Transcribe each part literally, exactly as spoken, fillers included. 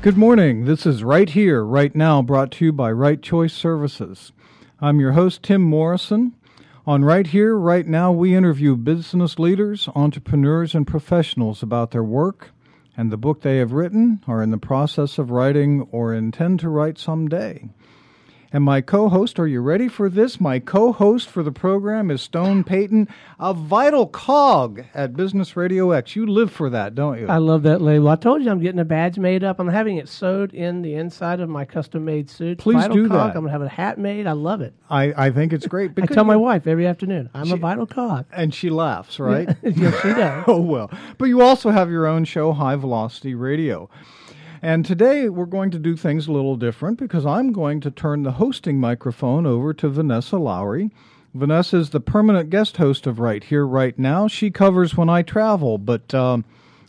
Good morning. This is Right Here, Right Now, brought to you by Right Choice Services. I'm your host, Tim Morrison. On Right Here, Right Now, we interview business leaders, entrepreneurs, and professionals about their work and the book they have written, are in the process of writing, or intend to write someday. And my co-host, are you ready for this? My co-host for the program is Stone Payton, a vital cog at Business Radio X. You live for that, don't you? I love that label. I told you I'm getting a badge made up. I'm having it sewed in the inside of my custom-made suit. Please vital do cog. that. I'm going to have a hat made. I love it. I, I think it's great. I tell my wife every afternoon, I'm she, a vital cog. And she laughs, right? Yes, she does. Oh, well. But you also have your own show, High Velocity Radio. And today we're going to do things a little different because I'm going to turn the hosting microphone over to Vanessa Lowry. Vanessa is the permanent guest host of Right Here, Right Now. She covers when I travel, but um,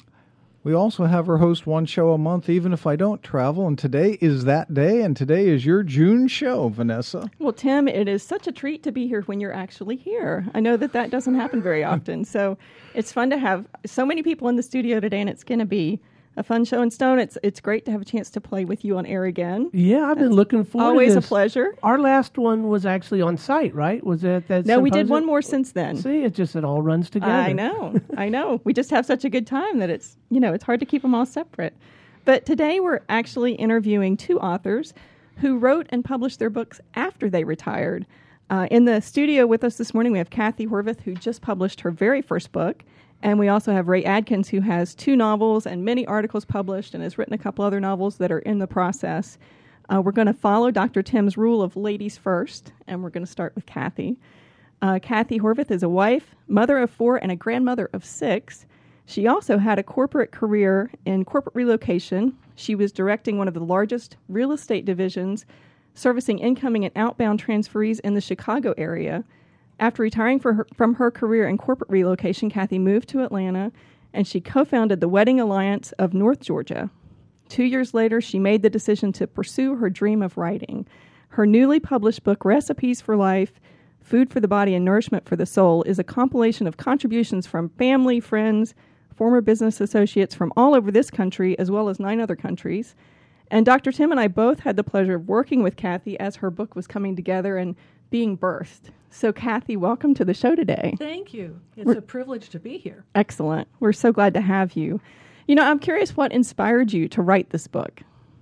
we also have her host one show a month, even if I don't travel. And today is that day, and today is your June show, Vanessa. Well, Tim, it is such a treat to be here when you're actually here. I know that that doesn't happen very often, so it's fun to have so many people in the studio today, and it's going to be a fun show. And Stone, it's it's great to have a chance to play with you on air again. Yeah, I've been That's looking forward always to a this. pleasure. Our last one was actually on site, right? Was it that No, we did symposium? one more since then. See, it just it all runs together. I know, I know. We just have such a good time that it's, you know, it's hard to keep them all separate. But today we're actually interviewing two authors who wrote and published their books after they retired. Uh, in the studio with us this morning, we have Kathy Horvath, who just published her very first book. And we also have Ray Adkins, who has two novels and many articles published and has written a couple other novels that are in the process. Uh, we're going to follow Doctor Tim's rule of ladies first, and we're going to start with Kathy. Uh, Kathy Horvath is a wife, mother of four, and a grandmother of six. She also had a corporate career in corporate relocation. She was directing one of the largest real estate divisions, servicing incoming and outbound transferees in the Chicago area. After retiring for her, from her career in corporate relocation, Kathy moved to Atlanta, and she co-founded the Wedding Alliance of North Georgia. Two years later, she made the decision to pursue her dream of writing. Her newly published book, Recipes for Life, Food for the Body and Nourishment for the Soul, is a compilation of contributions from family, friends, former business associates from all over this country, as well as nine other countries. And Doctor Tim and I both had the pleasure of working with Kathy as her book was coming together and being birthed. So, Kathy, welcome to the show today. Thank you. It's We're, a privilege to be here. Excellent. We're so glad to have you. You know, I'm curious what inspired you to write this book.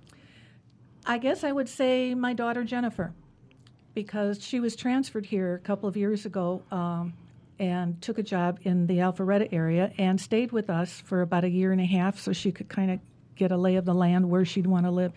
I guess I would say my daughter Jennifer, because she was transferred here a couple of years ago um, and took a job in the Alpharetta area and stayed with us for about a year and a half so she could kind of get a lay of the land where she'd want to live.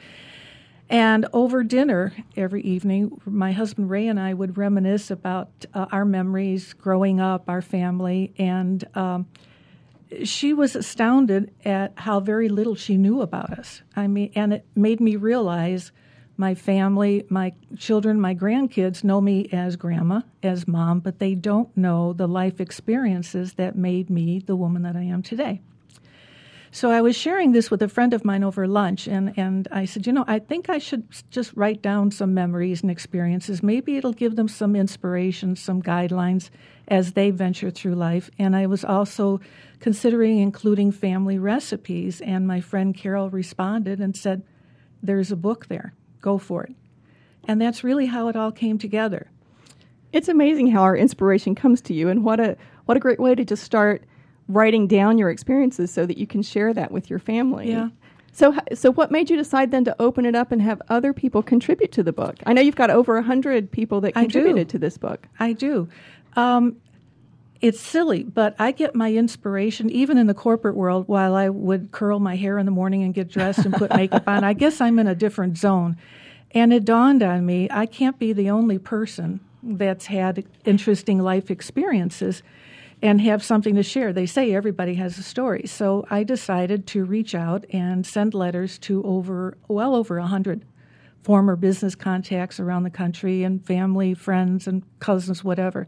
And over dinner every evening, my husband Ray and I would reminisce about uh, our memories growing up, our family, and um, she was astounded at how very little she knew about us. I mean, and it made me realize my family, my children, my grandkids know me as grandma, as mom, but they don't know the life experiences that made me the woman that I am today. So I was sharing this with a friend of mine over lunch, and, and I said, you know, I think I should just write down some memories and experiences. Maybe it'll give them some inspiration, some guidelines as they venture through life. And I was also considering including family recipes, and my friend Carol responded and said, there's a book there. Go for it. And that's really how it all came together. It's amazing how our inspiration comes to you, and what a what a great way to just start writing down your experiences so that you can share that with your family. Yeah. So so what made you decide then to open it up and have other people contribute to the book? I know you've got over one hundred people that contributed to this book. I do. Um, it's silly, but I get my inspiration, even in the corporate world, while I would curl my hair in the morning and get dressed and put makeup on. I guess I'm in a different zone. And it dawned on me, I can't be the only person that's had interesting life experiences and have something to share. They say everybody has a story. So I decided to reach out and send letters to over, well over one hundred former business contacts around the country and family, friends, and cousins, whatever.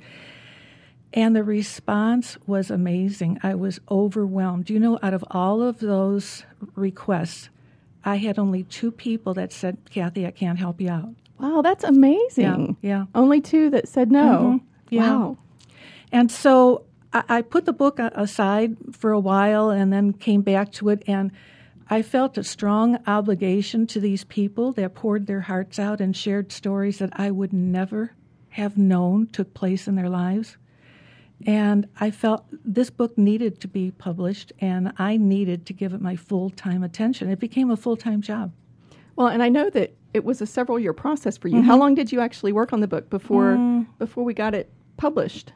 And the response was amazing. I was overwhelmed. You know, out of all of those requests, I had only two people that said, Kathy, I can't help you out. Wow, that's amazing. Yeah. yeah. Only two that said no. Mm-hmm. Yeah. Wow. And so I put the book aside for a while and then came back to it, and I felt a strong obligation to these people that poured their hearts out and shared stories that I would never have known took place in their lives. And I felt this book needed to be published, and I needed to give it my full-time attention. It became a full-time job. Well, and I know that it was a several-year process for you. Mm-hmm. How long did you actually work on the book before mm. before we got it published?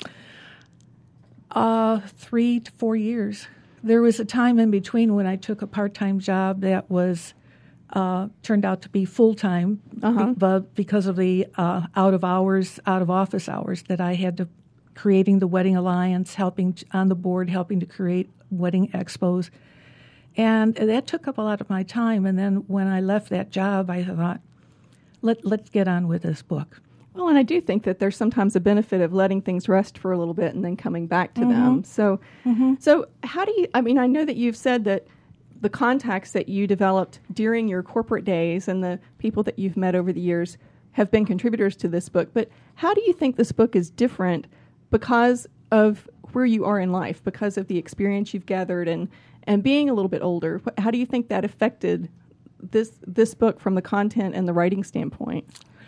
Uh, three to four years. There was a time in between when I took a part-time job that was uh, turned out to be full-time, uh-huh. be- but because of the uh, out-of-hours, out-of-office hours that I had to, creating the Wedding Alliance, helping t- on the board, helping to create wedding expos. And that took up a lot of my time. And then when I left that job, I thought, Let, let's get on with this book. Well, and I do think that there's sometimes a benefit of letting things rest for a little bit and then coming back to mm-hmm. them. So, mm-hmm. so how do you, I mean, I know that you've said that the contacts that you developed during your corporate days and the people that you've met over the years have been contributors to this book, but how do you think this book is different because of where you are in life, because of the experience you've gathered and, and being a little bit older? How do you think that affected this this book from the content and the writing standpoint?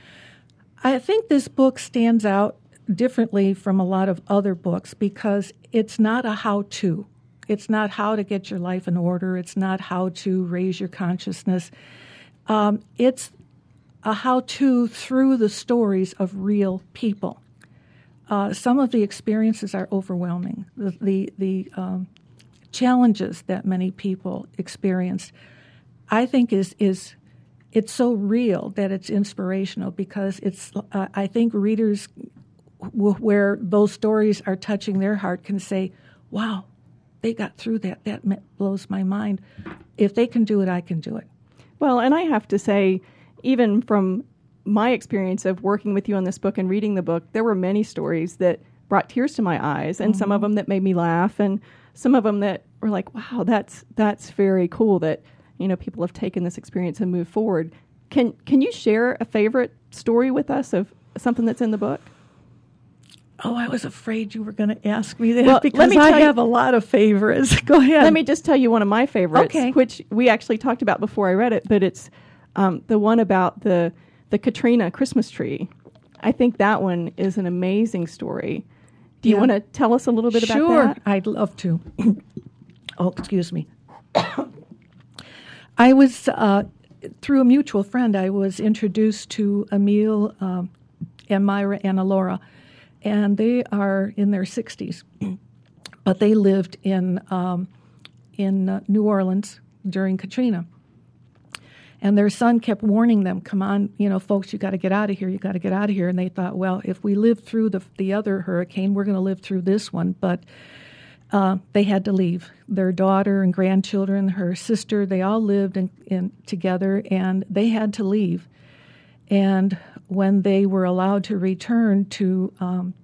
I think this book stands out differently from a lot of other books because it's not a how-to. It's not how to get your life in order. It's not how to raise your consciousness. Um, it's a how-to through the stories of real people. Uh, some of the experiences are overwhelming. The the, the um, challenges that many people experienced, I think, is is it's so real that it's inspirational because it's. Uh, I think readers, w- where those stories are touching their heart, can say, "Wow, they got through that. That blows my mind. If they can do it, I can do it." Well, and I have to say, even from my experience of working with you on this book and reading the book, there were many stories that brought tears to my eyes, and mm-hmm. some of them that made me laugh, and some of them that were like, "Wow, that's that's very cool that." You know, people have taken this experience and moved forward. Can can you share a favorite story with us of something that's in the book? Oh, I was afraid you were going to ask me that well, because let me I you, have a lot of favorites. Go ahead. Let me just tell you one of my favorites, okay. which we actually talked about before I read it, but it's um, the one about the the Katrina Christmas tree. I think that one is an amazing story. Do you yeah. want to tell us a little bit about sure, that? Sure, I'd love to. Oh, excuse me. I was, uh, through a mutual friend, I was introduced to Emil um, and Myra and Alora, and they are in their sixties, but they lived in um, in uh, New Orleans during Katrina. And their son kept warning them, "Come on, you know, folks, you got to get out of here. You got to get out of here." And they thought, well, if we live through the the other hurricane, we're going to live through this one. But Uh, they had to leave. Their daughter and grandchildren, her sister, they all lived in, in together, and they had to leave. And when they were allowed to return to um,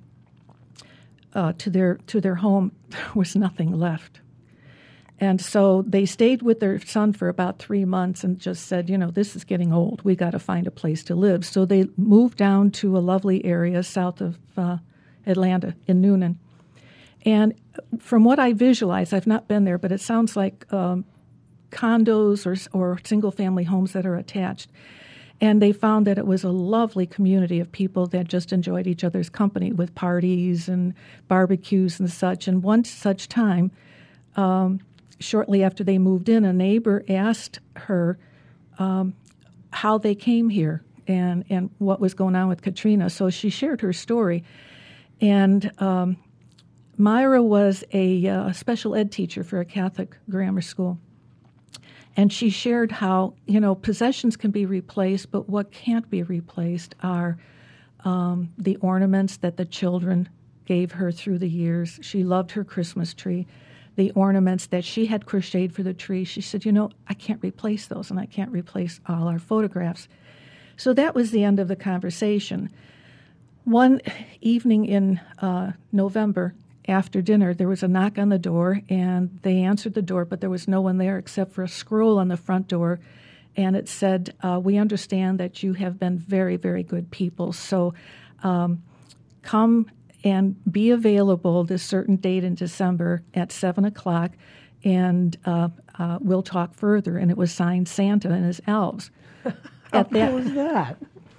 uh, to their to their home, there was nothing left. And so they stayed with their son for about three months and just said, you know, this is getting old. We got to find a place to live. So they moved down to a lovely area south of uh, Atlanta in Noonan. And from what I visualize, I've not been there, but it sounds like um, condos or, or single-family homes that are attached. And they found that it was a lovely community of people that just enjoyed each other's company with parties and barbecues and such. And one such time, um, shortly after they moved in, a neighbor asked her um, how they came here and, and what was going on with Katrina. So she shared her story. And Um, Myra was a uh, special ed teacher for a Catholic grammar school, and she shared how, you know, possessions can be replaced, but what can't be replaced are um, the ornaments that the children gave her through the years. She loved her Christmas tree. The ornaments that she had crocheted for the tree, she said, you know, I can't replace those, and I can't replace all our photographs. So that was the end of the conversation. One evening in uh, November, after dinner, there was a knock on the door, and they answered the door, but there was no one there except for a scroll on the front door, and it said, uh, we understand that you have been very, very good people, so um, come and be available this certain date in December at seven o'clock, and uh, uh, We'll Talk Further, and it was signed Santa and his elves. How At that, cool is that?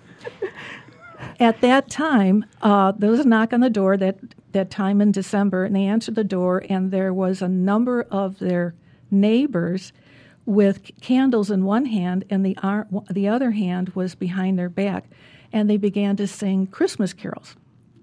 At that time, uh, there was a knock on the door that, that time in December, and they answered the door, and there was a number of their neighbors with candles in one hand, and the, ar- the other hand was behind their back, and they began to sing Christmas carols.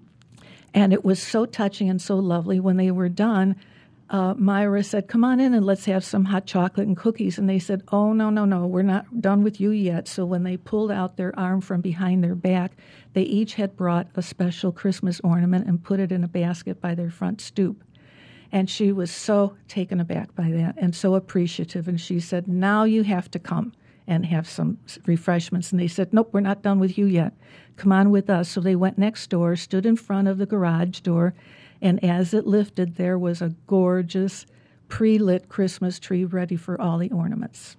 And it was so touching and so lovely. When they were done, uh, Myra said, "Come on in and let's have some hot chocolate and cookies." And they said, "Oh, no, no, no, we're not done with you yet." So when they pulled out their arm from behind their back, they each had brought a special Christmas ornament and put it in a basket by their front stoop. And she was so taken aback by that and so appreciative. And she said, "Now you have to come and have some refreshments." And they said, "Nope, we're not done with you yet. Come on with us." So they went next door, stood in front of the garage door, and as it lifted, there was a gorgeous pre-lit Christmas tree ready for all the ornaments.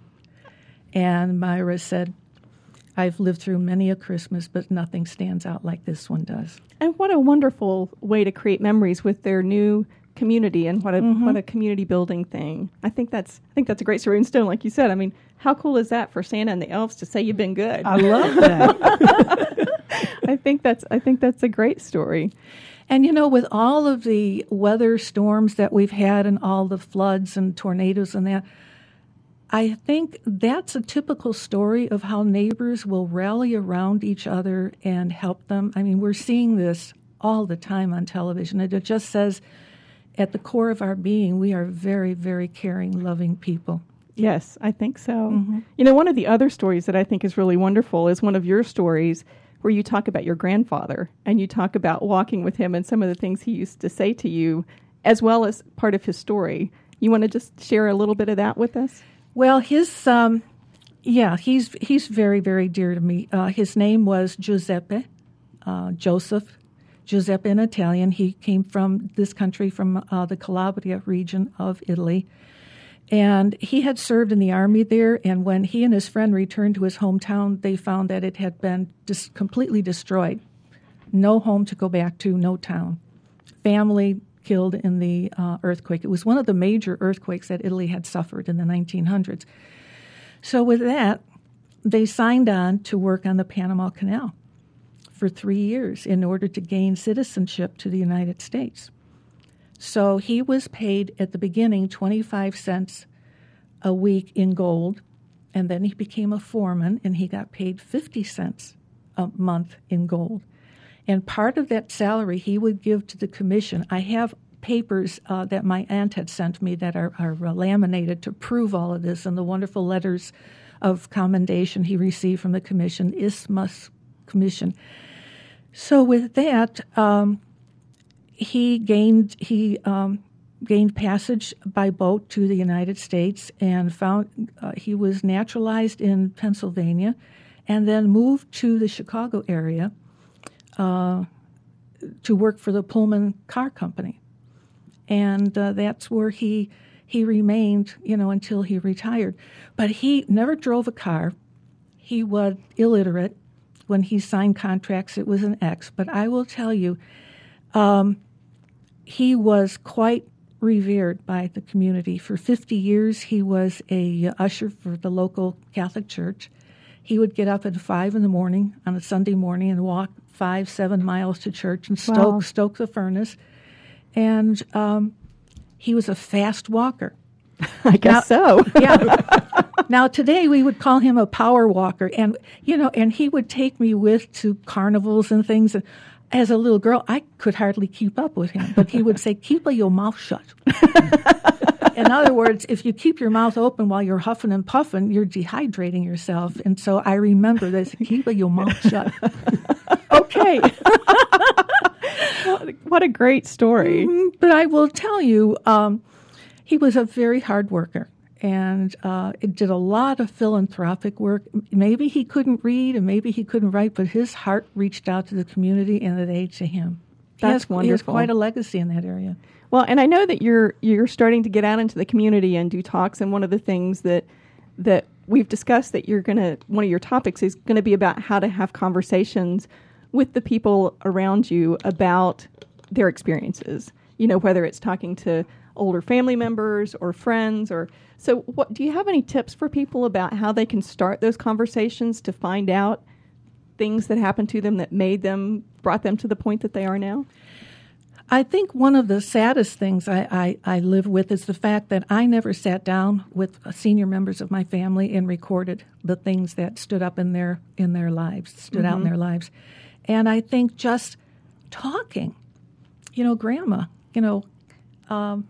And Myra said, "I've lived through many a Christmas, but nothing stands out like this one does." And what a wonderful way to create memories with their new community, and what a mm-hmm. what a community building thing. I think that's I think that's a great story. And Stone, like you said, I mean, how cool is that for Santa and the elves to say you've been good? I love that. I think that's I think that's a great story. And, you know, with all of the weather storms that we've had and all the floods and tornadoes and that, I think that's a typical story of how neighbors will rally around each other and help them. I mean, we're seeing this all the time on television. It just says at the core of our being, we are very, very caring, loving people. Yes, I think so. Mm-hmm. You know, one of the other stories that I think is really wonderful is one of your stories where you talk about your grandfather and you talk about walking with him and some of the things he used to say to you, as well as part of his story. You want to just share a little bit of that with us? Well, his, um, yeah, he's he's very, very dear to me. Uh, his name was Giuseppe, uh, Joseph, Giuseppe in Italian. He came from this country, from uh, the Calabria region of Italy. And he had served in the army there, and when he and his friend returned to his hometown, they found that it had been dis- completely destroyed. No home to go back to, no town. Family killed in the uh, earthquake. It was one of the major earthquakes that Italy had suffered in the nineteen hundreds. So with that, they signed on to work on the Panama Canal for three years in order to gain citizenship to the United States. So he was paid at the beginning twenty-five cents a week in gold, and then he became a foreman, and he got paid fifty cents a month in gold. And part of that salary he would give to the commission. I have papers uh, that my aunt had sent me that are, are uh, laminated to prove all of this, and the wonderful letters of commendation he received from the commission, Isthmus Commission. So with that, um, he gained he um, gained passage by boat to the United States and found uh, he was naturalized in Pennsylvania, and then moved to the Chicago area uh, to work for the Pullman Car Company, and uh, that's where he he remained, you know, until he retired. But he never drove a car. He was illiterate. When he signed contracts, it was an X. But I will tell you, um, he was quite revered by the community. For fifty years, he was a usher for the local Catholic Church. He would get up at five in the morning on a Sunday morning and walk five, seven miles to church and stoke, wow. stoke the furnace. And um, he was a fast walker. I guess now, so. Yeah. Now, today we would call him a power walker. And, you know, and he would take me with to carnivals and things. And as a little girl, I could hardly keep up with him. But he would say, "Keep your mouth shut." In other words, if you keep your mouth open while you're huffing and puffing, you're dehydrating yourself. And so I remember this, "Keep your mouth shut." Okay. What a great story. Mm-hmm. But I will tell you, um, he was a very hard worker. And uh, it did a lot of philanthropic work. Maybe he couldn't read and maybe he couldn't write, but his heart reached out to the community and it ate to him. That's he has, wonderful. He has quite a legacy in that area. Well, and I know that you're you're starting to get out into the community and do talks. And one of the things that that we've discussed that you're going to, one of your topics is going to be about how to have conversations with the people around you about their experiences. You know, whether it's talking to older family members or friends, or so. What do you have any tips for people about how they can start those conversations to find out things that happened to them that made them brought them to the point that they are now? I think one of the saddest things I, I, I live with is the fact that I never sat down with senior members of my family and recorded the things that stood up in their in their lives, stood mm-hmm. out in their lives. And I think just talking, you know, Grandma, you know, um,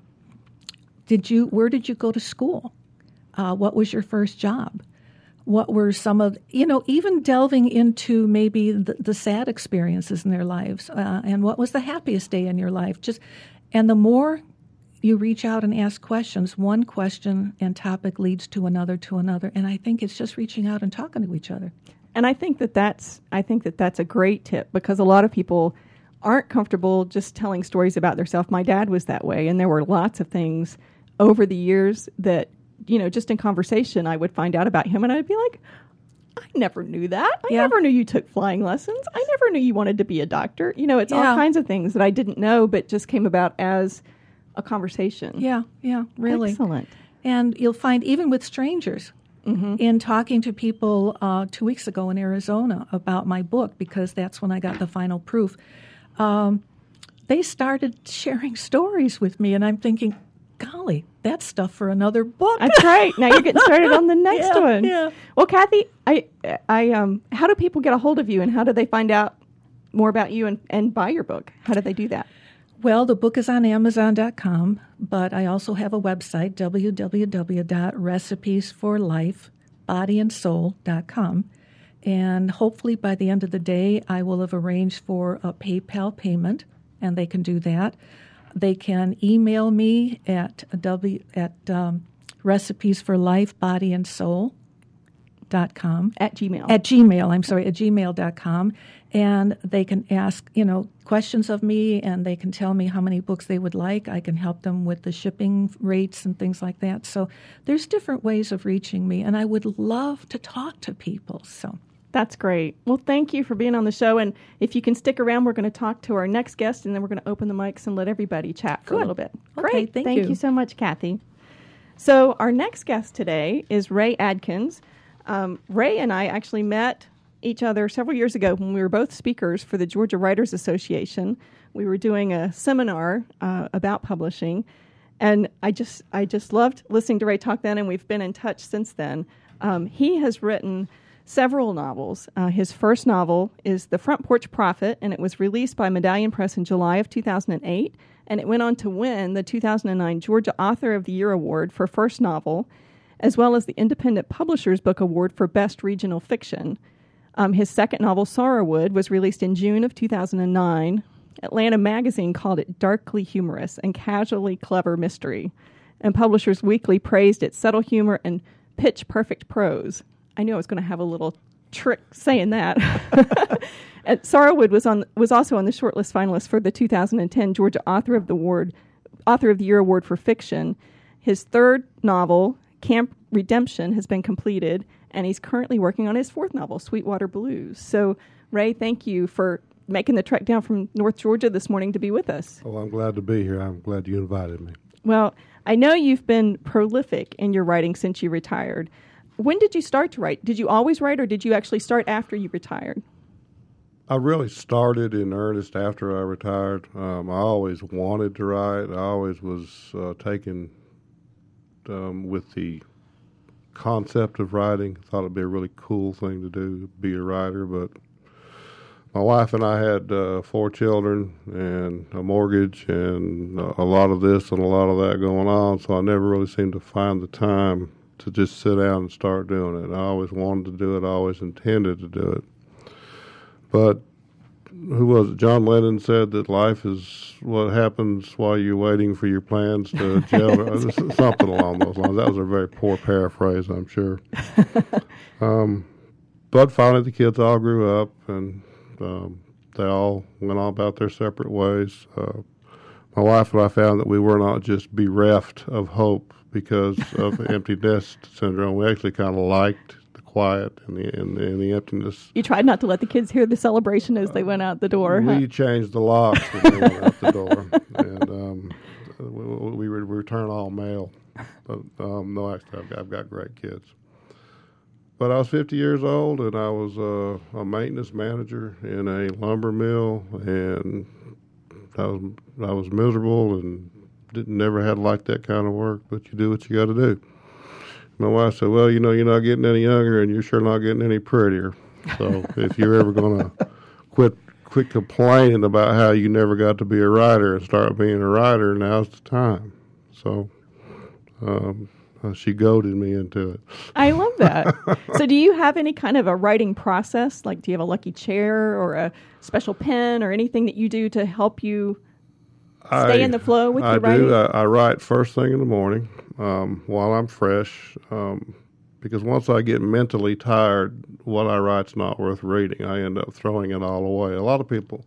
did you where did you go to school? Uh, what was your first job? What were some of, you know, even delving into maybe the, the sad experiences in their lives, uh, and what was the happiest day in your life? Just, and the more you reach out and ask questions, one question and topic leads to another, to another, and I think it's just reaching out and talking to each other. And I think that that's, I think that that's a great tip, because a lot of people aren't comfortable just telling stories about themselves. My dad was that way, and there were lots of things over the years that, you know, just in conversation, I would find out about him, and I'd be like, I never knew that. I yeah. never knew you took flying lessons. I never knew you wanted to be a doctor. You know, it's yeah. all kinds of things that I didn't know, but just came about as a conversation. Yeah, yeah, really. Excellent. And you'll find, even with strangers, mm-hmm. in talking to people uh, two weeks ago in Arizona about my book, because that's when I got the final proof, um, they started sharing stories with me, and I'm thinking, golly, that's stuff for another book. That's right. Now you're getting started on the next yeah, one. Yeah. Well, Kathy, I, I, um, how do people get a hold of you, and how do they find out more about you and, and buy your book? How do they do that? Well, the book is on Amazon dot com, but I also have a website, w w w dot recipes for life body and soul dot com. And hopefully by the end of the day, I will have arranged for a PayPal payment, and they can do that. They can email me at w at um, recipes for life body and soul dot com. At Gmail. At Gmail, I'm sorry, at gmail dot com. And they can ask, you know, questions of me, and they can tell me how many books they would like. I can help them with the shipping rates and things like that. So there's different ways of reaching me, and I would love to talk to people. So that's great. Well, thank you for being on the show. And if you can stick around, we're going to talk to our next guest, and then we're going to open the mics and let everybody chat for Good. a little bit. Okay, Great. thank thank you. you so much, Kathy. So our next guest today is Ray Adkins. Um, Ray and I actually met each other several years ago when we were both speakers for the Georgia Writers Association. We were doing a seminar uh, about publishing, and I just I just loved listening to Ray talk then, and we've been in touch since then. Um, he has written several novels. Uh, his first novel is The Front Porch Prophet, and it was released by Medallion Press in July of two thousand eight, and it went on to win the two thousand nine Georgia Author of the Year Award for first novel, as well as the Independent Publishers Book Award for Best Regional Fiction. Um, his second novel, Sorrowwood, was released in June of two thousand nine. Atlanta Magazine called it darkly humorous and casually clever mystery, and Publishers Weekly praised its subtle humor and pitch-perfect prose. I knew I was going to have a little trick saying that. And Sorrowwood was on was also on the shortlist finalist for the two thousand ten Georgia Author of the Award, Author of the Year Award for Fiction. His third novel, Camp Redemption, has been completed, and he's currently working on his fourth novel, Sweetwater Blues. So, Ray, thank you for making the trek down from North Georgia this morning to be with us. Oh, I'm glad to be here. I'm glad you invited me. Well, I know you've been prolific in your writing since you retired. When did you start to write? Did you always write, or did you actually start after you retired? I really started in earnest after I retired. Um, I always wanted to write. I always was uh, taken um, with the concept of writing. Thought it'd be a really cool thing to do, be a writer. But my wife and I had uh, four children and a mortgage and a lot of this and a lot of that going on, so I never really seemed to find the time to just sit down and start doing it. I always wanted to do it. I always intended to do it. But who was it? John Lennon said that life is what happens while you're waiting for your plans to gel. Something along those lines. That was a very poor paraphrase, I'm sure. um, but finally the kids all grew up, and um, they all went on about their separate ways. Uh, my wife and I found that we were not just bereft of hope because of empty nest syndrome. We actually kind of liked quiet and the, and the and the emptiness. You tried not to let the kids hear the celebration as they went out the door. We huh? changed the locks when they went out the door, and um, we, we were we Actually, I've got, I've got great kids. But I was fifty years old, and I was uh, a maintenance manager in a lumber mill, and I was I was miserable and didn't never had liked that kind of work. But you do what you got to do. My wife said, "Well, you know, you're not getting any younger, and you're sure not getting any prettier. So if you're ever going to quit quit complaining about how you never got to be a writer and start being a writer, now's the time." So. Um, Uh, she goaded me into it. I love that. So do you have any kind of a writing process? Like, do you have a lucky chair or a special pen or anything that you do to help you stay I, in the flow with I your do. writing? I, I write first thing in the morning um, while I'm fresh um, because once I get mentally tired, what I write's not worth reading. I end up throwing it all away. A lot of people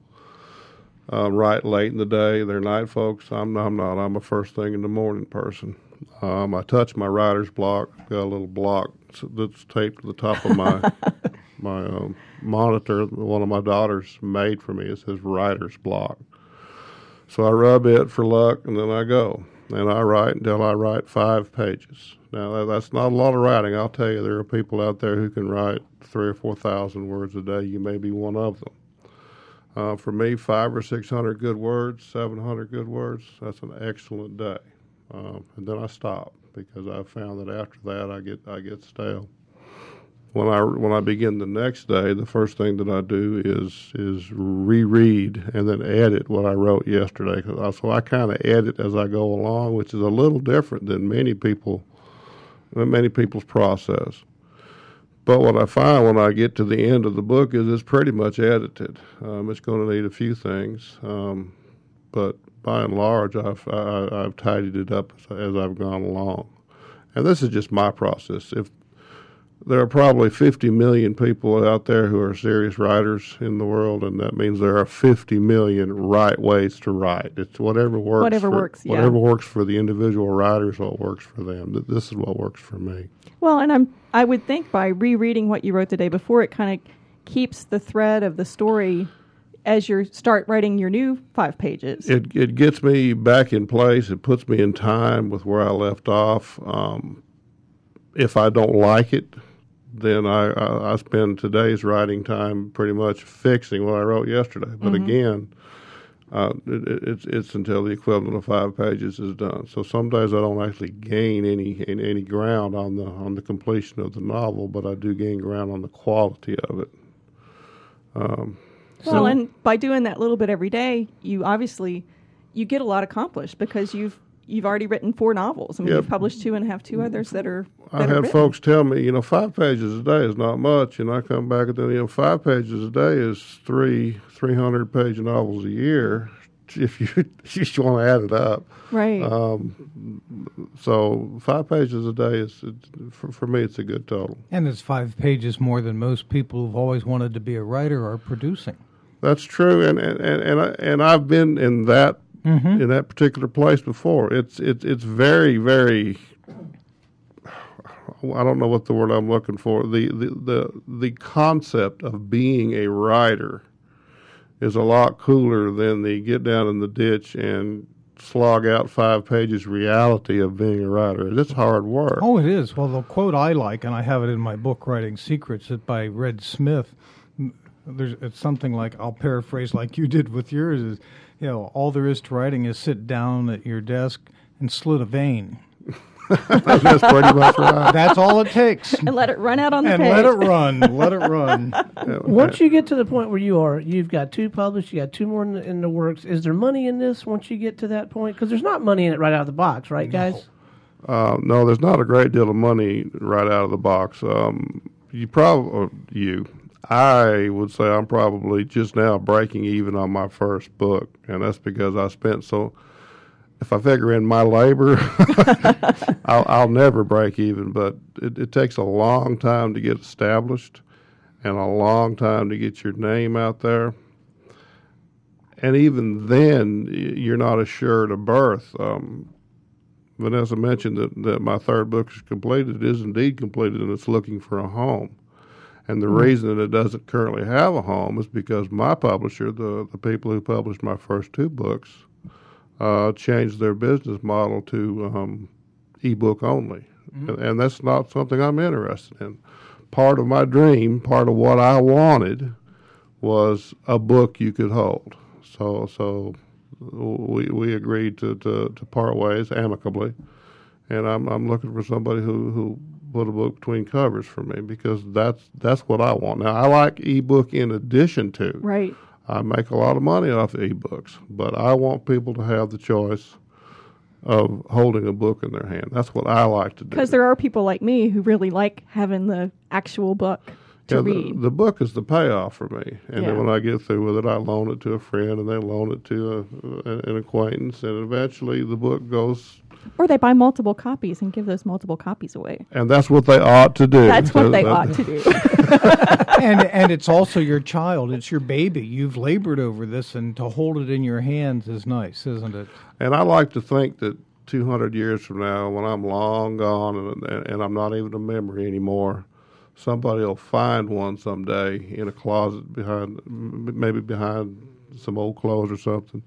uh, write late in the day. They're night folks. I'm, I'm not. I'm a first thing in the morning person. Um, I touch my writer's block. I've got a little block that's taped to the top of my my um, monitor. One of my daughters made for me. It says writer's block. So I rub it for luck, and then I go. And I write until I write five pages. Now, that's not a lot of writing. I'll tell you, there are people out there who can write three or four thousand words a day. You may be one of them. Uh, for me, five or six hundred good words, seven hundred good words, that's an excellent day. Um, and then I stop because I found that after that I get I get stale. When I when I begin the next day, the first thing that I do is is reread and then edit what I wrote yesterday. So I kind of edit as I go along, which is a little different than many people many people's process. But what I find when I get to the end of the book is it's pretty much edited. Um, it's going to need a few things, um, but by and large, I've I, I've tidied it up as, as I've gone along. And this is just my process. If there are probably fifty million people out there who are serious writers in the world, and that means there are fifty million right ways to write. It's whatever works. Whatever for, works, yeah. Whatever works for the individual writer is what works for them. This is what works for me. Well, and I'm I would think by rereading what you wrote the day before, it kind of keeps the thread of the story as you start writing your new five pages. It it gets me back in place. It puts me in time with where I left off. Um, if I don't like it, then I, I, I spend today's writing time pretty much fixing what I wrote yesterday. But mm-hmm. again, uh, it, it's it's until the equivalent of five pages is done. So some days I don't actually gain any any ground on the on the completion of the novel, but I do gain ground on the quality of it. Um, Well, so, and by doing that little bit every day, you obviously you get a lot accomplished because you've you've already written four novels. I mean, yeah, you've published two and have two others that are. That I are had written. folks tell me, you know, five pages a day is not much, and I come back and then, you know, five pages a day is three three hundred page novels a year. If you if you want to add it up, right? Um, so five pages a day is for, for me. It's a good total, and it's five pages more than most people who've always wanted to be a writer are producing. That's true, and and and and, I, and I've been in that mm-hmm. in that particular place before. It's it's it's very very. I don't know what the word I'm looking for. The the the, the concept of being a writer is a lot cooler than the get down in the ditch and slog out five pages reality of being a writer. It's hard work. Oh, it is. Well, the quote I like, and I have it in my book, Writing Secrets, it's by Red Smith. There's, it's something like, I'll paraphrase like you did with yours, is, you know, all there is to writing is sit down at your desk and slit a vein. That's pretty much right. That's all it takes. And let it run out on the and page. And let it run. Let it run. Once you get to the point where you are, you've got two published, you got two more in the, in the works. Is there money in this once you get to that point? Because there's not money in it right out of the box, right, guys? No, uh, no there's not a great deal of money right out of the box. Um, you probably, you, I would say I'm probably just now breaking even on my first book, and that's because I spent so... If I figure in my labor, I'll, I'll never break even, but it, it takes a long time to get established and a long time to get your name out there. And even then, you're not assured of birth. Um, Vanessa mentioned that, that my third book is completed. It is indeed completed, and it's looking for a home. And the mm-hmm. reason that it doesn't currently have a home is because my publisher, the, the people who published my first two books, Uh, changed their business model to um, ebook only. mm-hmm. and, and that's not something I'm interested in. Part of my dream, part of what I wanted, was a book you could hold. So, so we we agreed to, to, to part ways amicably, and I'm I'm looking for somebody who, who put a book between covers for me, because that's that's what I want. Now, I like ebook in addition to. Right. I make a lot of money off of ebooks, but I want people to have the choice of holding a book in their hand. That's what I like to do. Because there are people like me who really like having the actual book to yeah, read. The, the book is the payoff for me. And yeah. then when I get through with it, I loan it to a friend, and they loan it to a, a, an acquaintance, and eventually the book goes... Or they buy multiple copies and give those multiple copies away. And that's what they ought to do. That's what they that, ought to do. and and it's also your child. It's your baby. You've labored over this, and to hold it in your hands is nice, isn't it? And I like to think that two hundred years from now, when I'm long gone and, and, and I'm not even a memory anymore, somebody will find one someday in a closet behind, maybe behind some old clothes or something,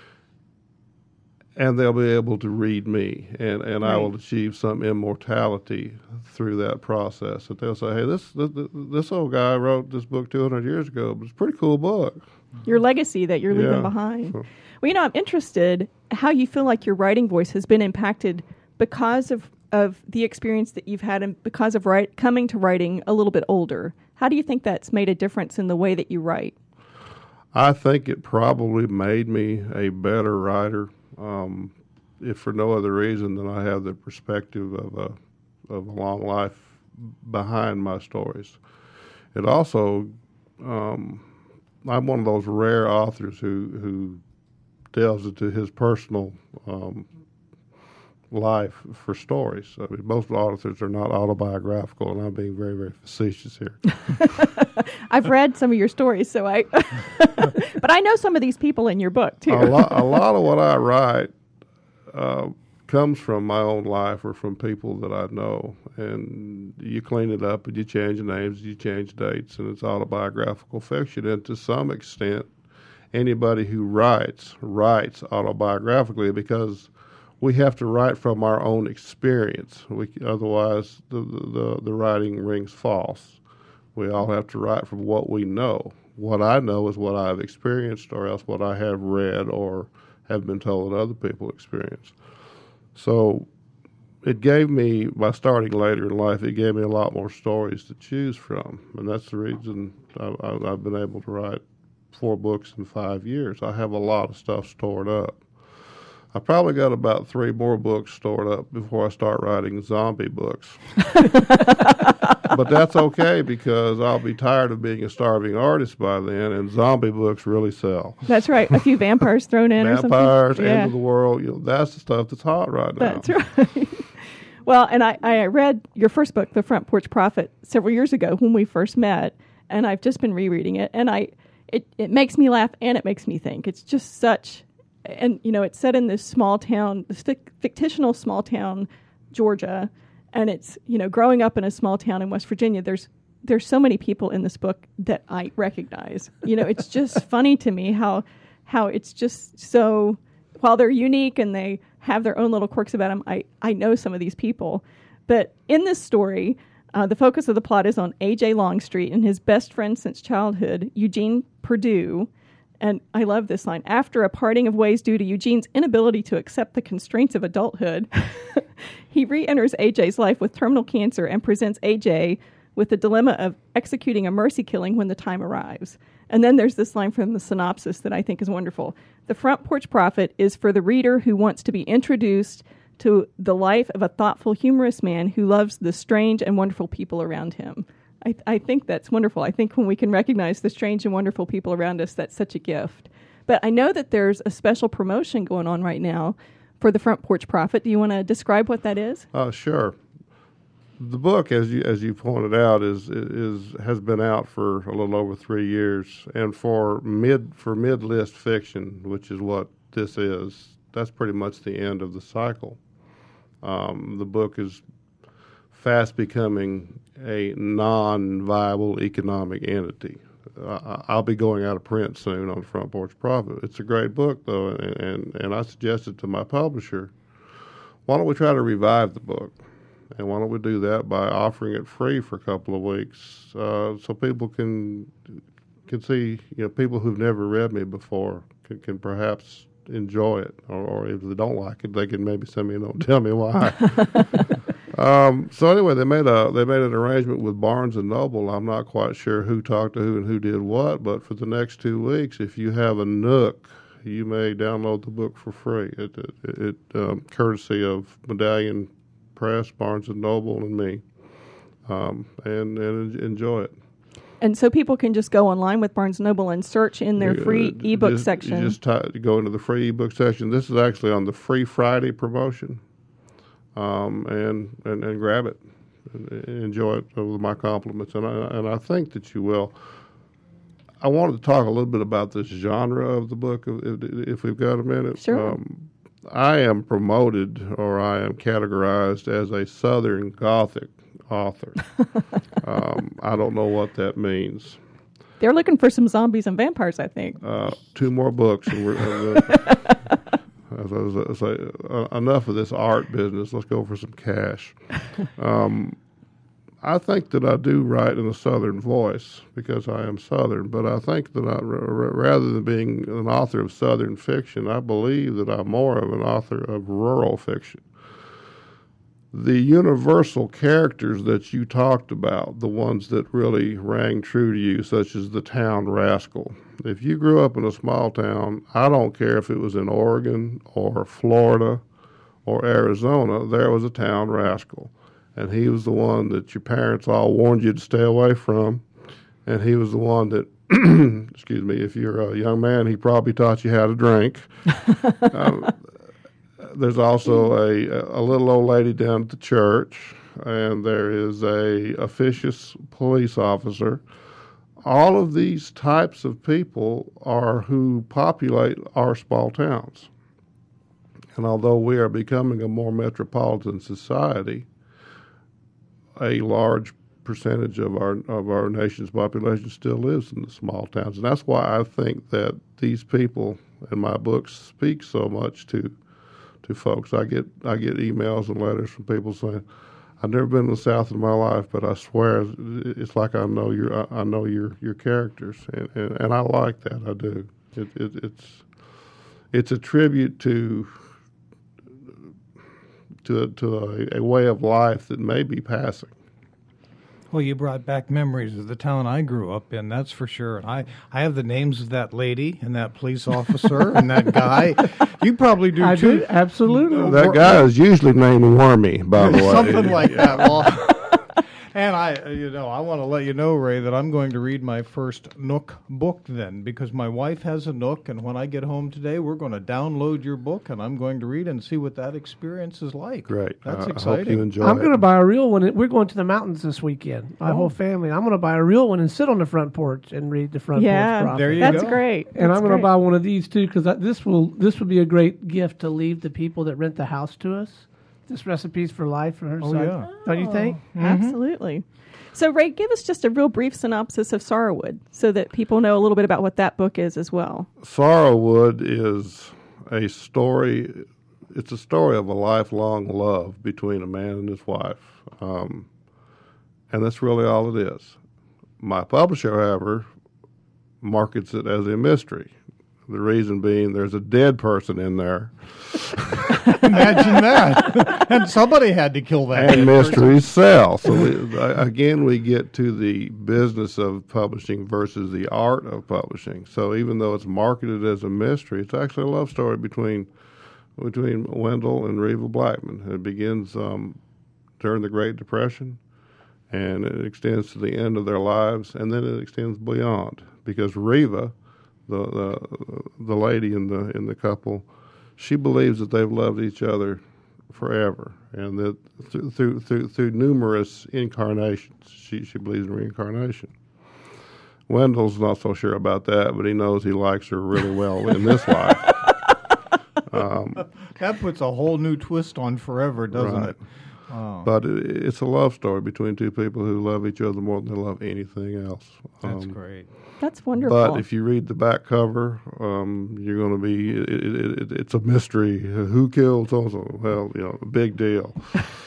and they'll be able to read me, and, and right. I will achieve some immortality through that process. That they'll say, hey, this, this this old guy wrote this book two hundred years ago, but it's a pretty cool book. Your legacy that you're leaving yeah. behind. So, well, you know, I'm interested how you feel like your writing voice has been impacted because of, of the experience that you've had and because of write, coming to writing a little bit older. How do you think that's made a difference in the way that you write? I think it probably made me a better writer. Um, if for no other reason than I have the perspective of a of a long life behind my stories. It also, um, I'm one of those rare authors who who delves into his personal um, life for stories. I mean, most authors are not autobiographical, and I'm being very, very facetious here. I've read some of your stories, so I, but I know some of these people in your book too. a, lot, a lot of what I write uh, comes from my own life or from people that I know, and you clean it up and you change names, you change dates, and it's autobiographical fiction. And to some extent, anybody who writes writes autobiographically because we have to write from our own experience. We, otherwise, the, the, the writing rings false. We all have to write from what we know. What I know is what I've experienced, or else what I have read or have been told that other people experience. So it gave me, by starting later in life, it gave me a lot more stories to choose from. And that's the reason I, I, I've been able to write four books in five years. I have a lot of stuff stored up. I probably got about three more books stored up before I start writing zombie books. But that's okay, because I'll be tired of being a starving artist by then, and zombie books really sell. That's right. A few vampires thrown in or something. Vampires, yeah. end of the world. You know, that's the stuff that's hot right now. That's right. Well, and I, I read your first book, The Front Porch Prophet, several years ago when we first met, and I've just been rereading it, and I it, it makes me laugh and it makes me think. It's just such... And, you know, it's set in this small town, this fictional small town, Georgia, and it's, you know, growing up in a small town in West Virginia, there's there's so many people in this book that I recognize. You know, it's just funny to me how how it's just so, while they're unique and they have their own little quirks about them, I, I know some of these people. But in this story, uh, the focus of the plot is on A J Longstreet and his best friend since childhood, Eugene Perdue. And I love this line. After a parting of ways due to Eugene's inability to accept the constraints of adulthood, he re-enters A J's life with terminal cancer and presents A J with the dilemma of executing a mercy killing when the time arrives. And then there's this line from the synopsis that I think is wonderful. The Front Porch Prophet is for the reader who wants to be introduced to the life of a thoughtful, humorous man who loves the strange and wonderful people around him. I, I think that's wonderful. I think when we can recognize the strange and wonderful people around us, that's such a gift. But I know that there's a special promotion going on right now for the Front Porch Prophet. Do you want to describe what that is? Uh, sure. The book, as you as you pointed out, is is has been out for a little over three years, and for mid for mid list fiction, which is what this is, that's pretty much the end of the cycle. Um, the book is fast becoming a non-viable economic entity. Uh, I'll be going out of print soon on Front Porch Prophet. It's a great book, though, and, and, and I suggested to my publisher, why don't we try to revive the book? And why don't we do that by offering it free for a couple of weeks, uh, so people can can see, you know, people who've never read me before can, can perhaps enjoy it, or, or if they don't like it, they can maybe send me a note and tell me why. um, so anyway, they made a they made an arrangement with Barnes and Noble. I'm not quite sure who talked to who and who did what, but for the next two weeks, if you have a Nook, you may download the book for free. It, it, it um, courtesy of Medallion Press, Barnes and Noble, and me, um, and and enjoy it. And so people can just go online with Barnes and Noble and search in their free uh, ebook just, section. You just t- go into the free ebook section. This is actually on the Free Friday promotion, um, and, and and grab it, and enjoy it with my compliments, and I, and I think that you will. I wanted to talk a little bit about this genre of the book, if, if we've got a minute. Sure. Um, I am promoted, or I am categorized as a Southern Gothic author. um, I don't know what that means. They're looking for some zombies and vampires, I think. Uh, two more books, and we're, and as I was, as I, uh, enough of this art business. Let's go for some cash. Um, I think that I do write in a Southern voice because I am Southern, but I think that I, r- rather than being an author of Southern fiction, I believe that I'm more of an author of rural fiction. The universal characters that you talked about, the ones that really rang true to you, such as the town rascal. If you grew up in a small town, I don't care if it was in Oregon or Florida or Arizona, there was a town rascal. And he was the one that your parents all warned you to stay away from. And he was the one that, excuse me, if you're a young man, he probably taught you how to drink. um, There's also a, a little old lady down at the church, and there is a officious police officer. All of these types of people are who populate our small towns. And although we are becoming a more metropolitan society, a large percentage of our of our nation's population still lives in the small towns. And that's why I think that these people in my books speak so much to to folks. I get I get emails and letters from people saying, "I've never been to the South in my life, but I swear it's like I know your I know your your characters," and, and, and I like that. I do. It, it, it's it's a tribute to to a, to a, a way of life that may be passing. Well, you brought back memories of the town I grew up in, that's for sure. And I, I have the names of that lady and that police officer and that guy. You probably do I too. do, absolutely. That guy is usually named Wormy, by the way. Something like that. Well, and I, you know, I want to let you know, Ray, that I'm going to read my first Nook book then, because my wife has a Nook, and when I get home today, we're going to download your book, and I'm going to read and see what that experience is like. Great. That's uh, exciting. I hope you enjoy I'm it. going to buy a real one. We're going to the mountains this weekend, my Oh. whole family. I'm going to buy a real one and sit on the front porch and read the front Yeah, porch prophet. there you That's go. great. And That's I'm going to great. buy one of these too, because this will this would be a great gift to leave the people that rent the house to us. This Recipes for Life for her Oh, son. yeah. Don't you think? Absolutely. So, Ray, give us just a real brief synopsis of Sorrowwood so that people know a little bit about what that book is as well. Sorrowwood is a story. It's a story of a lifelong love between a man and his wife, um, and that's really all it is. My publisher, however, markets it as a mystery. The reason being, there's a dead person in there, Imagine that. And somebody had to kill that. and dead person. mysteries sell. So we, again, we get to the business of publishing versus the art of publishing. So even though it's marketed as a mystery, it's actually a love story between between Wendell and Reva Blackman. It begins um, during the Great Depression, and it extends to the end of their lives, and then it extends beyond, because Reva, the the, the lady in the in the couple, she believes that they've loved each other forever, and that through through through, through numerous incarnations, she she believes in reincarnation. Wendell's not so sure about that, but he knows he likes her really well in this life. Um, That puts a whole new twist on forever, doesn't Right. it? Oh, But it, it's a love story between two people who love each other more than they love anything else. that's Um, great. That's wonderful. But if you read the back cover, um, you're going to be, it, it, it, it's a mystery. Who killed so-and-so? Well, you know, a big deal.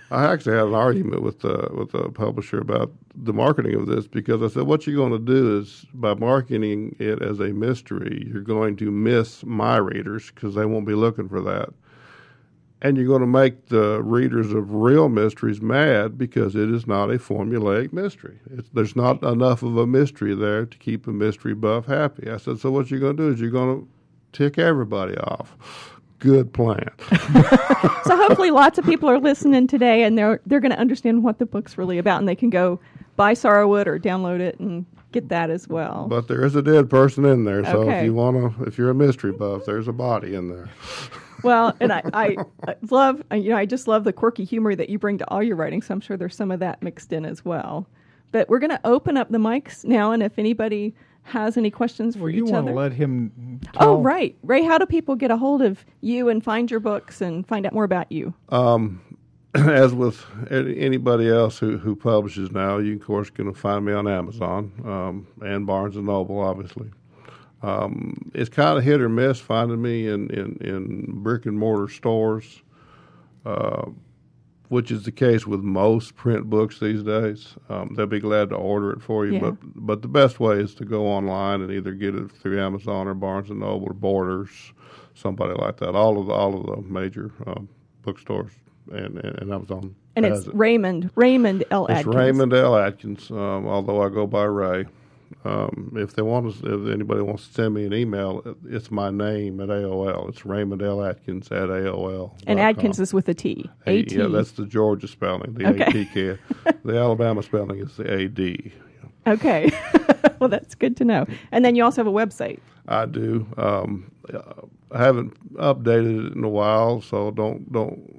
I actually had an argument with the with the publisher about the marketing of this, because I said, what you're going to do is, by marketing it as a mystery, you're going to miss my readers because they won't be looking for that. And you're going to make the readers of real mysteries mad because it is not a formulaic mystery. It's, there's not enough of a mystery there to keep a mystery buff happy. I said, so what you're going to do is you're going to tick everybody off. Good plan. So hopefully lots of people are listening today, and they're they're going to understand what the book's really about, and they can go buy Sorrowwood or download it and get that as well. But there is a dead person in there, so Okay. if you want to, if you're a mystery buff, there's a body in there. Well, and I, I, I love, you know, I just love the quirky humor that you bring to all your writing, so I'm sure there's some of that mixed in as well. But we're going to open up the mics now, and if anybody has any questions for Well, each you want other. to let him Oh, tell. right. Ray, how do people get a hold of you and find your books and find out more about you? Um, as with a- anybody else who, who publishes now, you, of course, can find me on Amazon um, and Barnes and Noble, obviously. Um, it's kind of hit or miss finding me in, in, in brick and mortar stores, uh, which is the case with most print books these days. Um, they'll be glad to order it for you, Yeah. but but the best way is to go online and either get it through Amazon or Barnes and Noble or Borders, somebody like that. All of the, all of the major um, bookstores and, and, and Amazon. And has it's it. Raymond, Raymond L. It's Adkins. Raymond L. Atkins, um, although I go by Ray. Um, if they want to, if anybody wants to send me an email, it's my name at A O L. It's Raymond L. Atkins at A O L. And Adkins is with a T. A T. Yeah, that's the Georgia spelling, the Okay. A T K. The Alabama spelling is the A D. Okay. Well, that's good to know. And then you also have a website. I do. Um, I haven't updated it in a while, so don't don't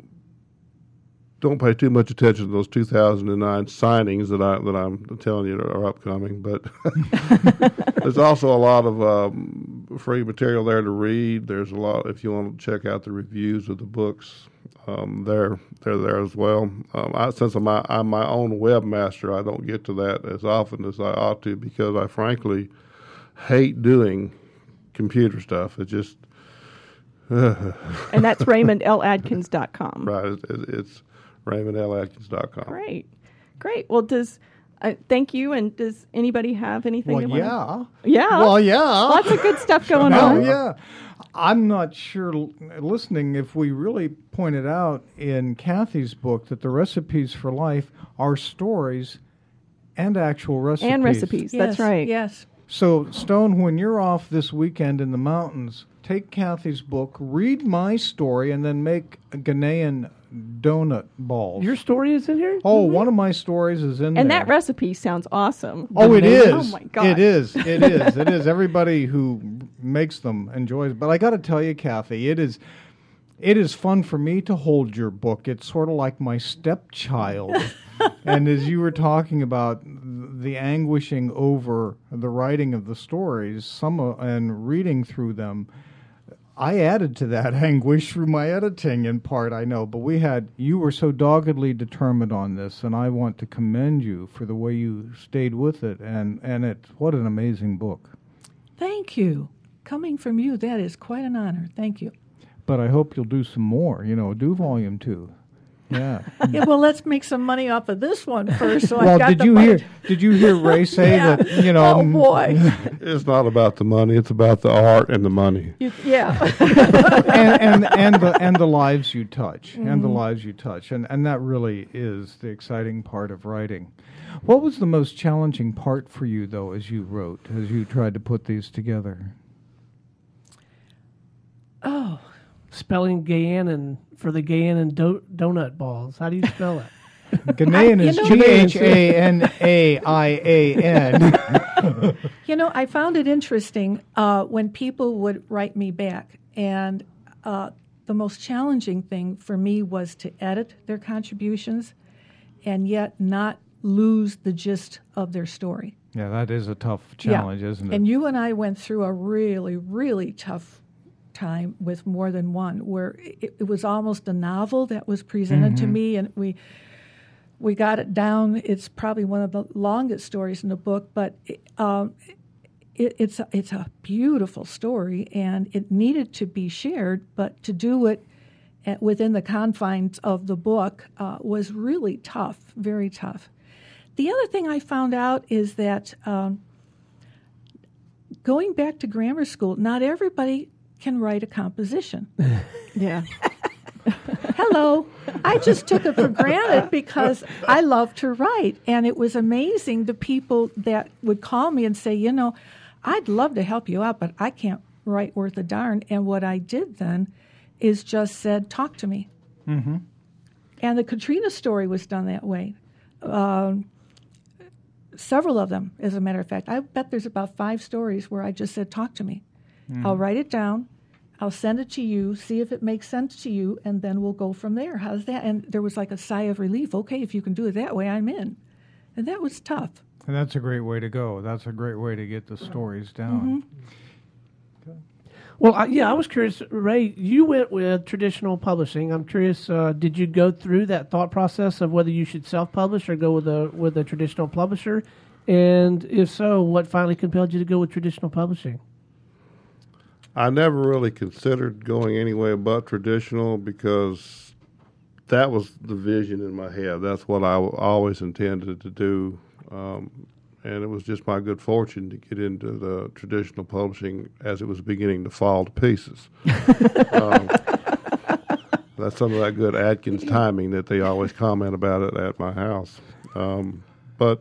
don't pay too much attention to those two thousand nine signings that I that I'm telling you are upcoming. But there's also a lot of um, free material there to read. There's a lot if you want to check out the reviews of the books. Um, they're they're there as well. Um, I, since I'm my, I'm my own webmaster, I don't get to that as often as I ought to because I frankly hate doing computer stuff. It just And that's raymond l adkins dot com. right. It, it, it's raymond l atkins dot com. Great. Great. Well, does uh, thank you. And does anybody have anything? Well, they yeah. wanna... Yeah. Well, yeah. Lots of good stuff going Oh, on. yeah. I'm not sure, l- listening, if we really pointed out in Kathy's book that the recipes for life are stories and actual recipes. And recipes. That's Yes, right. Yes. So, Stone, when you're off this weekend in the mountains, take Kathy's book, read my story, and then make Ghanaian donut balls. Your story is in here? oh, one of my stories is in And there. that recipe sounds awesome. Oh, it is. Oh, my God. It is. It is. It is. Everybody who makes them enjoys. But I got to tell you, Kathy, it is. It is fun for me to hold your book. It's sort of like my stepchild. And as you were talking about the anguishing over the writing of the stories, some uh, and reading through them, I added to that anguish through my editing in part, I know. But we had, you were so doggedly determined on this, and I want to commend you for the way you stayed with it. And, and it, what an amazing book. Thank you. Coming from you, that is quite an honor. Thank you. But I hope you'll do some more, you know, do volume two. Yeah. Yeah, well, let's make some money off of this one first. So well, I've got did the you money. hear, did you hear Ray say Yeah. that, you know. Oh, boy. It's not about the money; it's about the art and the money. You- yeah. and, and and the and the lives you touch, and the lives you touch, and and that really is the exciting part of writing. What was the most challenging part for you, though, as you wrote, as you tried to put these together? Oh, Spelling Ghanaian for the Ghanaian do- donut balls. How do you spell it? Ghanaian I- you is know- G H A N A I A N. you know, I found it interesting uh, when people would write me back, and uh, the most challenging thing for me was to edit their contributions and yet not lose the gist of their story. Yeah, that is a tough challenge, Yeah. isn't it? And you and I went through a really, really tough time with More Than One, where it, it was almost a novel that was presented to me, and we we got it down. It's probably one of the longest stories in the book, but it, um, it, it's a, it's a beautiful story, and it needed to be shared. But to do it at, within the confines of the book uh, was really tough, very tough. The other thing I found out is that um, going back to grammar school, not everybody can write a composition. Yeah. Hello. I just took it for granted because I love to write. And it was amazing the people that would call me and say, you know, I'd love to help you out, but I can't write worth a darn. And what I did then is just said, talk to me. Mm-hmm. And the Katrina story was done that way. Um, several of them, as a matter of fact. I bet there's about five stories where I just said, talk to me. Mm. I'll write it down. I'll send it to you, see if it makes sense to you, and then we'll go from there. How's that? And there was like a sigh of relief. Okay, if you can do it that way, I'm in. And that was tough. And that's a great way to go. That's a great way to get the stories down. Mm-hmm. Okay. Well, I, yeah, I was curious, Ray, you went with traditional publishing. I'm curious, uh, did you go through that thought process of whether you should self-publish or go with a with a traditional publisher? And if so, what finally compelled you to go with traditional publishing? I never really considered going anywhere but traditional because that was the vision in my head. That's what I w- always intended to do. Um, and it was just my good fortune to get into the traditional publishing as it was beginning to fall to pieces. um, that's some of that good Atkins timing that they always comment about it at my house. Um, but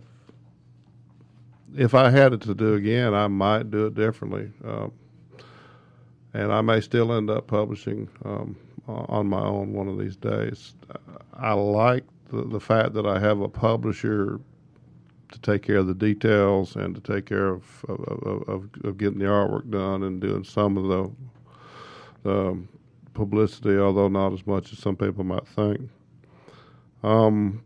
if I had it to do again, I might do it differently. Um, And I may still end up publishing um, on my own one of these days. I like the, the fact that I have a publisher to take care of the details and to take care of of, of, of getting the artwork done and doing some of the, the publicity, although not as much as some people might think. Um,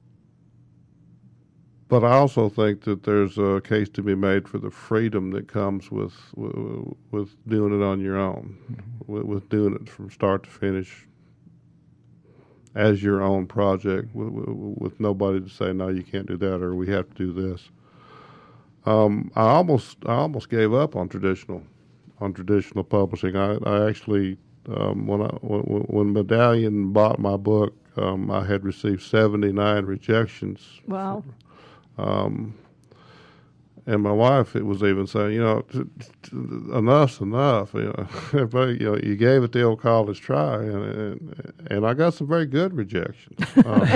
But I also think that there's a case to be made for the freedom that comes with with, with doing it on your own, mm-hmm. with, with doing it from start to finish as your own project, with, with, with nobody to say, no, you can't do that, or we have to do this. Um, I almost I almost gave up on traditional on traditional publishing. I, I actually um, when I when, when Medallion bought my book, um, I had received seventy-nine rejections. Wow. Um, and my wife, it was even saying, you know, t- t- enough's enough. You know, but, you know, you gave it the old college try, and and, and I got some very good rejections. Um,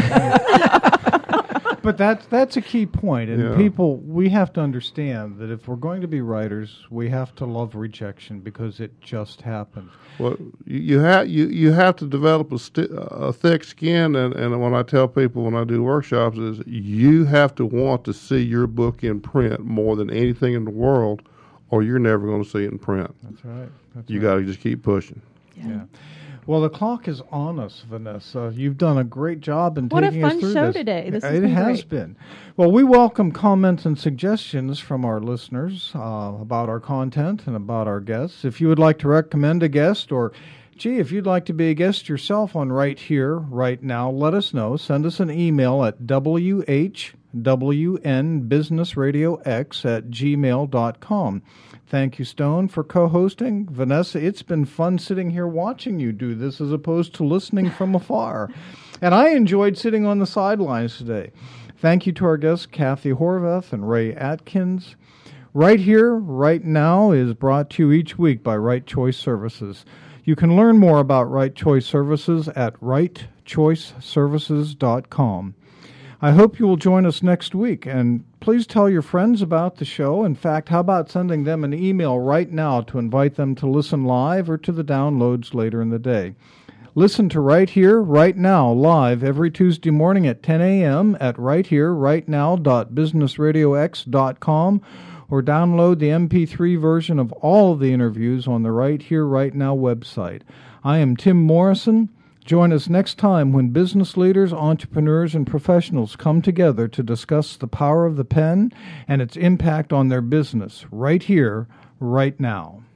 but that's that's a key point, and yeah. people, we have to understand that if we're going to be writers, we have to love rejection because it just happens. Well, you, you have you, you have to develop a, sti- a thick skin, and, and when I tell people when I do workshops is you have to want to see your book in print more than anything in the world, or you're never going to see it in print. That's right. That's you right. got to just keep pushing. Yeah. yeah. Well, the clock is on us, Vanessa. You've done a great job in what taking us through this. What a fun show this. today. This has it been has great. been. Well, we welcome comments and suggestions from our listeners uh, about our content and about our guests. If you would like to recommend a guest, or, gee, if you'd like to be a guest yourself on Right Here, Right Now, let us know. Send us an email at w h w n business radio x at gmail dot com. Thank you, Stone, for co-hosting. Vanessa, it's been fun sitting here watching you do this as opposed to listening from afar. And I enjoyed sitting on the sidelines today. Thank you to our guests, Kathy Horvath and Ray Atkins. Right Here, Right Now is brought to you each week by Right Choice Services. You can learn more about Right Choice Services at right choice services dot com. I hope you will join us next week, and please tell your friends about the show. In fact, how about sending them an email right now to invite them to listen live or to the downloads later in the day. Listen to Right Here, Right Now live every Tuesday morning at ten a.m. at right here right now dot business radio x dot com, or download the M P three version of all of the interviews on the Right Here, Right Now website. I am Tim Morrison. Join us next time when business leaders, entrepreneurs, and professionals come together to discuss the power of the pen and its impact on their business, right here, right now.